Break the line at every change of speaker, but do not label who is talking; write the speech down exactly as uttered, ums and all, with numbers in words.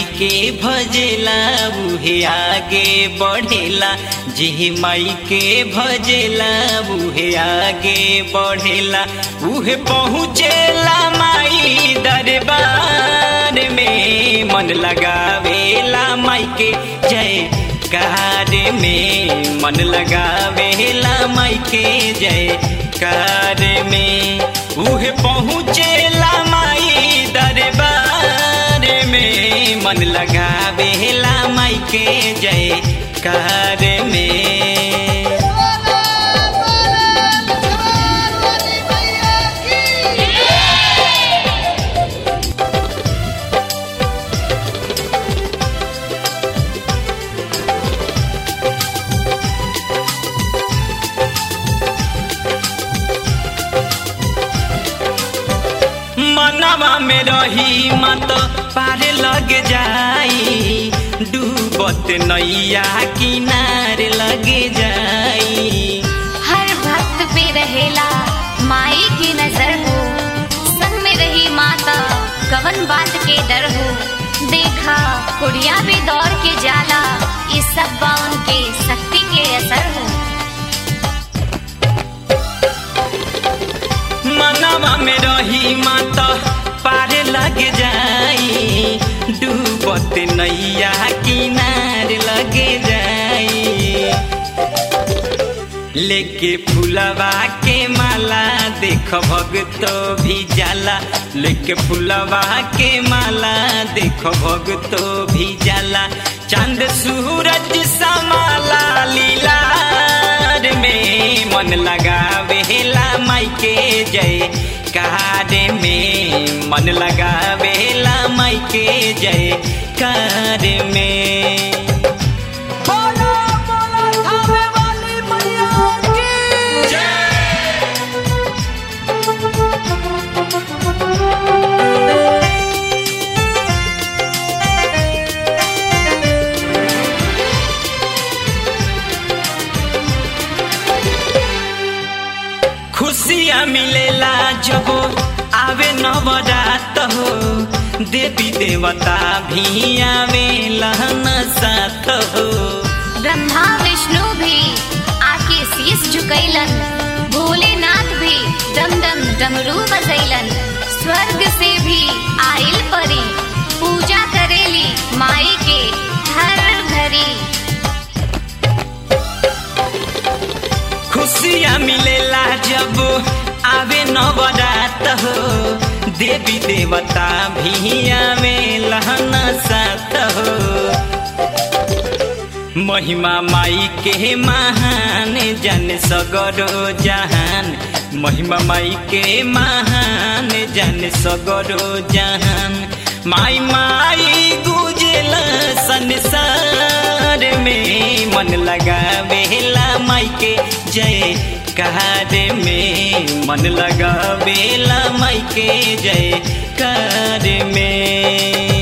के भजेला उहे आगे बढ़ेला, जे माई के भजेला उहे आगे बढ़ेला, उहे पहुँचेला माई दरबार में। मन लगावेला माई के जयकार में, मन लगावेला माई के जयकार में, उहे पहुँचेला माई दरबार में। मन लगावेला माई के जयकार में। मनवा में रही मत पार लग जाई, डूबत नैया किनारे लग जाई।
हर भक्त पे रहेला माई की नजर हो, संग में रही माता कवन बात के डर हो। देखा कुड़िया भी दौड़ के जाला, इस सब बाउन के शक्ति के असर हो।
मनवा में रही माता पार लग जाई, डूबत नैया किनारे लग जाई। लेके फुलवा के माला देख भगतो भी जाला, लेके फुलवा के माला देख भगतो भी जाला। चांद सूरज समाला लीलार में, मन लगावेला माई के जयकार में, मन लगावेला माई के जयकार में।
बोलो बोलो थावे वाली मैया की जय।
खुशियाँ मिलेला जब आवे नवरात हो, देवी देवता भी आवेला साथ हो।
ब्रह्मा विष्णु भी आके शीश झुकैलन, भोलेनाथ भी डम डम डमरू बजैलन। स्वर्ग से भी आइल परी पूजा करेली माई के हर घड़ी।
खुशियाँ मिलेला जब आवे नवरात हो, देवी देवता भी आवेला साथ हो। महिमा माई के महान जन सगरो जहान, महिमा माई के महान जन सगरो जहान। माई माई गुजल संसार में, मन लगावेला माई के जयकार में, मन लगावेला माई के जयकार में।